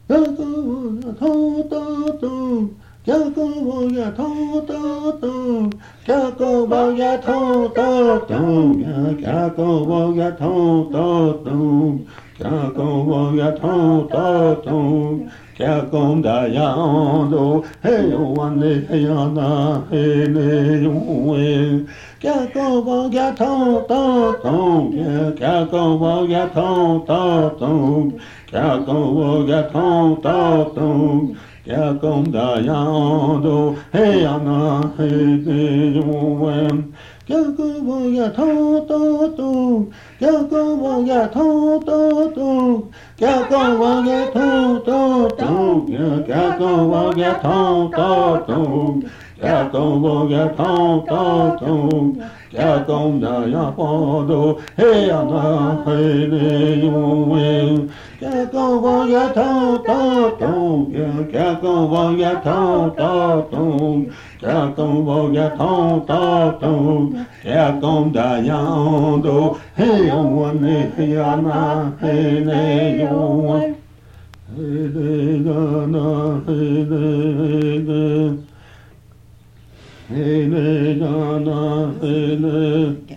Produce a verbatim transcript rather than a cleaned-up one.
Jacobo Yato Jacobo Yato Jacobo Yato Jacobo Yato Jacobo Yato Jacob Dayando Hey one Hey Yana Hey Ne Jacobo Yato Jacobo Yato Jacobo Yato Jacob Dayando Hey Yana Hey Ne Jacobo Yato Jacobo Yato Jacobo Yato Jacobo Yato Jacobo Yato Jacob Dayando Hey Yana Hey Ne Jacobo Yato Jacobo Yato Jacobo Yato Jacob Dayando Hey one Hey Yana Hey Ne Hey Ne Yana Hey Ne Hey Ne Yana Hey Ne